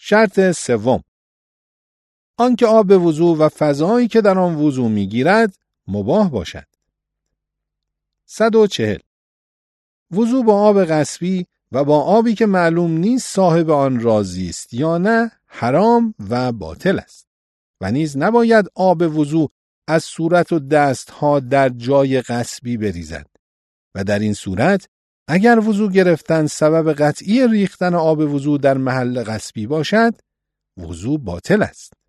شرط سوم، آنکه آب وضو و فضایی که در آن وضو میگیرد مباح باشد. 140. وضو با آب غصبی و با آبی که معلوم نیست صاحب آن راضی است یا نه حرام و باطل است و نیز نباید آب وضو از صورت و دستها در جای غصبی بریزد و در این صورت اگر وضو گرفتن سبب قطعی ریختن آب وضو در محل غصبی باشد وضو باطل است.